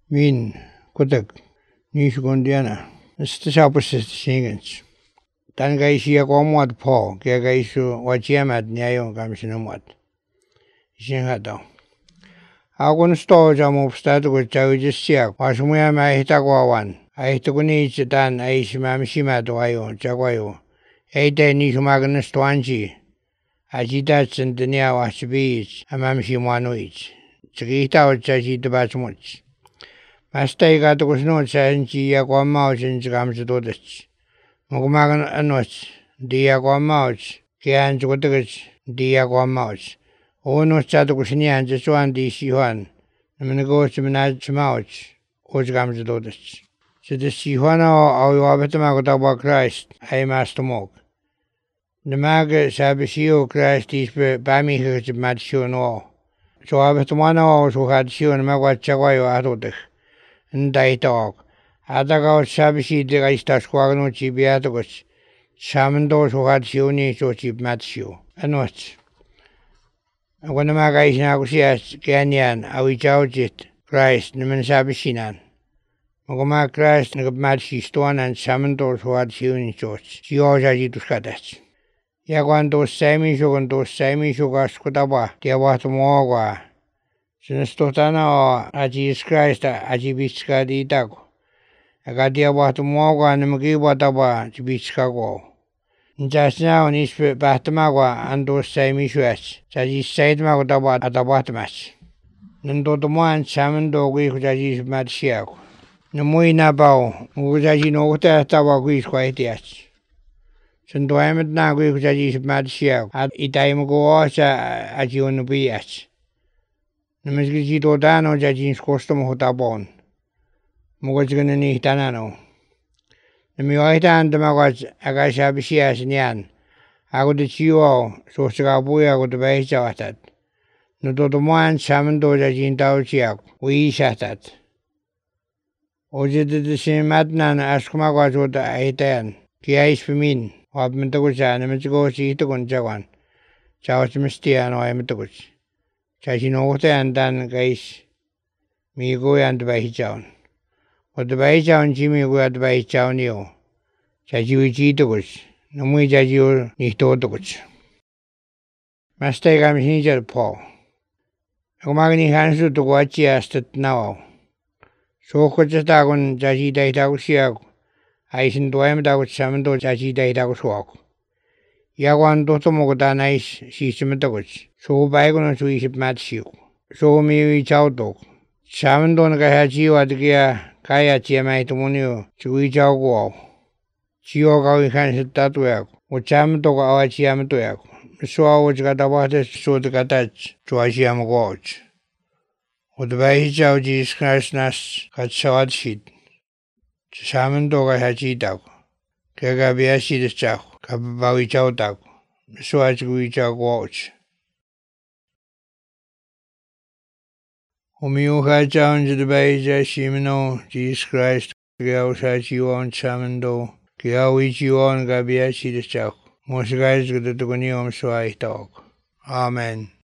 Min kutak nishukundiana. Stasapusistingens. Tan gaisia komwat po, kaya gaisu wachiamat niayon kamsinamwat. Isinghataw. Ako nusto jamu pstatu ko chawjisiak. Wasumuya mahitagwawan. Ahitukuni chitan aishimamshimatu ayo chagwayo. Eite nishumaganistuanchi. Ajita tsendenia wachibich amamshimwanuich. Chigitaw chachitabachmuch. Mastai katukusno chanchi yakwamau chinchikamchitodach. Mukumagan anoch. Diyakwamauch. Kian chukutagach. Diyakwamauch. Ono chatukusnian chachuan di sihuan. Naminagoch minachmauch. Ochkamchitodach. Chita sihuana au wabetamagotawa Christ. Ay mastumok. Namaga sabisio Christ ispe bamihich matshuno. So abetamana o suhatsio namagwachagwayo atodach. Ndaitog. Atagaw sabisi de gaistasquagno chibiatogos. Samando suhatsioni so chip matsio. Anoch. Awanamaga isnagusias kanyan awichauchit Christ naman sabisinan. Magama Christ nagmatsi stoanan samando suhatsioni soch. Sioja jituskadach. Yaguan dos semi sugas kutaba. Tiawatumoga. Sinastotana o a Jesus Christ a jibitska di itago. Agadia watumoga namagiwataba jibitskago. Njasna on ispe bahtamagwa ando semi suas. Sajis saidmago taba atabatmas. Nandotomoan samando gui kujajis matsiago. Namui nabao. Mujaji no uta taba gui squaitias. Sandoamet na gui kujajis matsiago. At itaimago osa ajiunubias. Namasgijito dano jajins kostomo hotabon. Mugajganani hitanano. Namiwahitan damagwaj agashabisias niyan. Ako de chiwo sosagabuy ako de bahisawatat. Nototomoan samando jajintao chiyak. Uishatat. Oje de simatnan askumagwaj oda ahitayan. Kia ispamin. Wabmentagusa namasgosi hitagun jawan. Chawachmistiano ayamentagusa. Chachinotan dan guys migo yan bahichaun. O bahichaun chimigo at bahichaun yo. Chachiwichitogus. Namui chachiw nihtotogus. Mastai kami sinijal po. Agumagani hansu tukuachi astat nawaw. Sokochatagun chachita hitagusiago. Aisin tuayamatagus samando chachita hitagusuago. Yaguan totomogotan ais sisimatagus. So bago su isip matsiu. So mi chautok. Samandon kaya chiu at kaya chia mai tumunio. Chui chau guau. Chio kau ikan sitatuyak. O chamto ka awa chiamatoyak. So awo chikatawate so tikatach. Chua chiamagoch. O bahi chau Jesus Christ nas katsawat shit. Samando kaya chitako. Kaya kabia shitas chako. Kabawi chautako. So achikui chau guauch. Umiuha challenge the Baja Shimino, Jesus Christ, Gausachion Samando, Kiawichion Gabiachi the Chak. Most guys get the Tugunium Swai talk. Amen.